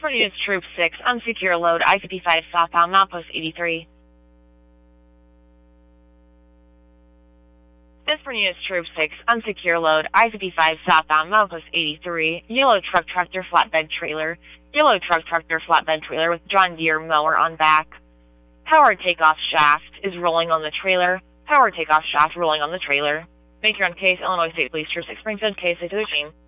Units Troop 6, unsecure load, I-55 southbound, Milepost 83. Pittsburgh Units Troop 6, unsecure load, I-55 southbound, Milepost 83, yellow truck tractor flatbed trailer, yellow truck tractor flatbed trailer with John Deere mower on back. Power takeoff shaft is rolling on the trailer, power takeoff shaft rolling on the trailer. Make your own case, Illinois State Police Troop 6 Springfield, case 8 to the machine.